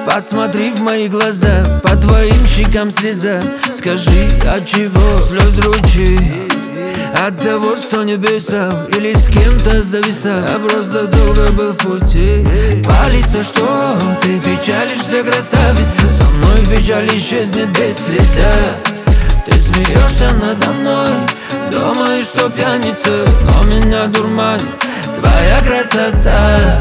Посмотри в мои глаза, по твоим щекам слеза. Скажи, от чего слез ручей? От того, что не писал или с кем-то зависал, я просто долго был в пути. Палится, что ты печалишься, красавица. Со мной печаль исчезнет без следа. Ты смеешься надо мной, думаешь, что пьяница, но меня дурманит твоя красота.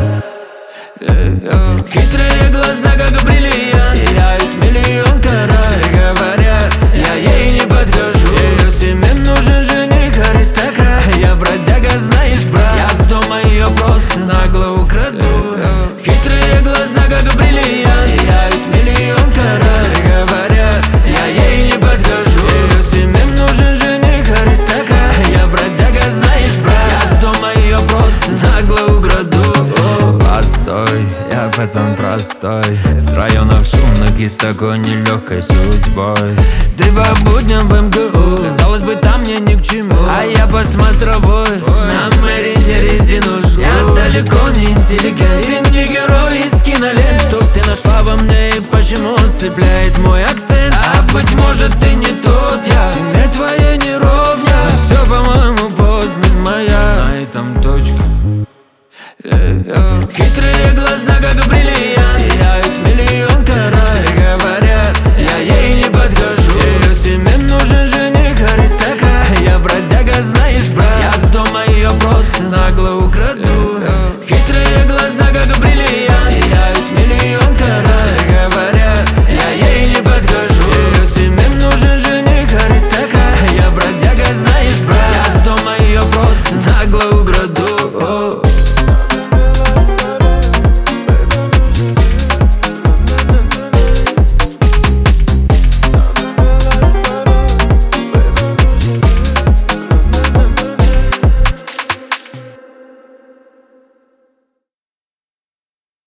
Хитрые глаза, как бриллиант, сияют миллион карат. Все говорят, я ей не подхожу. Ее семье нужен жених, аристократ. Я бродяга, знаешь, брат, я с дома ее просто нагло украду. Хитрые глаза, как бриллиант, сияют миллион карат. Все говорят, я ей не подхожу. Ее семье нужен жених, аристократ. Я бродяга, знаешь, брат, я с дома ее просто нагло украду. Постой, я пацан простой, с районов шумных и с такой нелегкой судьбой. Ты по будням в МГУ, казалось бы, там мне ни к чему, а я по смотровой на Мэрине резину жгу. Я далеко не интеллигент, ты не герой из кинолент. Что ты нашла во мне и почему цепляет мой акцент? А быть может, ты не тот я, семье твоей не ровня. Все, по-моему, поздно, моя на этом точка. Хитрые глаза, как бриллиант,